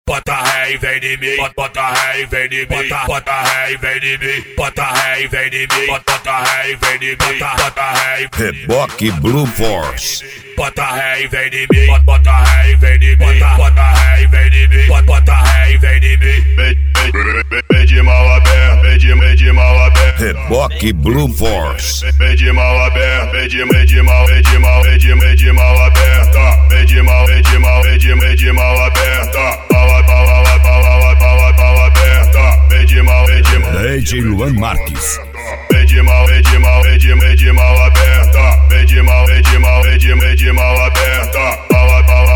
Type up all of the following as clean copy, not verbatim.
Bota ré e vem de mim, bota ré e vem de mim, bota ré e vem de mim, bota ré e vem de mim, bota ré e vem de mim, bota ré e Reboque Blue Force. bota ré e vem de mim, bota ré e vem de mim, bota ré e vem de mim, bota ré e vem de mim. Vem de mal aberto, vem de mal aberto. Reboque Blue Force. Vem de mal aberto, vem de mal aberta. Vem de mal aberta. Pau aberta. Vem de mal DJ Luan Marques. Vem de mal aberta. Vem de mal aberta. Vem de mal aberta. Pau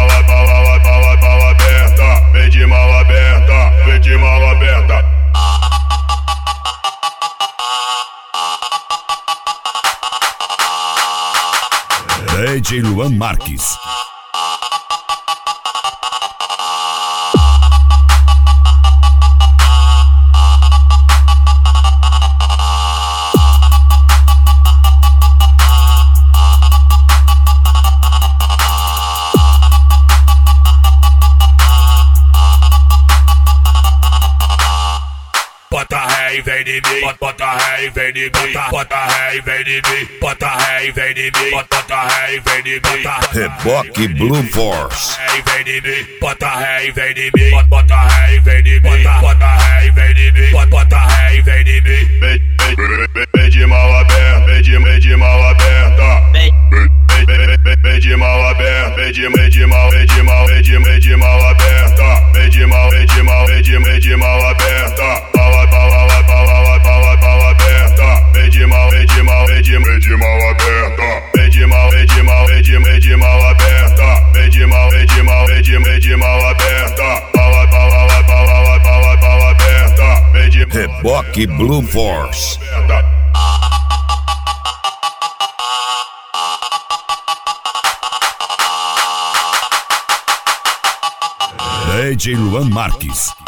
aberta. Vem de mal aberta. Vem de mal aberta. DJ Luan Marques. Bota ré e vem de mim, bota ré e vem de mim, bota ré e vem de mim, bota ré e vem de mim, bota ré e vem de mim. Reboque Blue Force. Ré e vem de mim, bota ré e vem de mim, bota ré e vem de mim, bota ré e vem de mim, bota ré e vem de mim. Vem de mal aberto, vem de mal aberta. Vem de mal aberto, vem de mal aberta. Vem de mal aberta. Pau aberta. Vem de mal aberta. Vem de mal aberta. Vem de mal aberta. Pau aberta. Vem de Reboque Blue Force. DJ Luan Marques.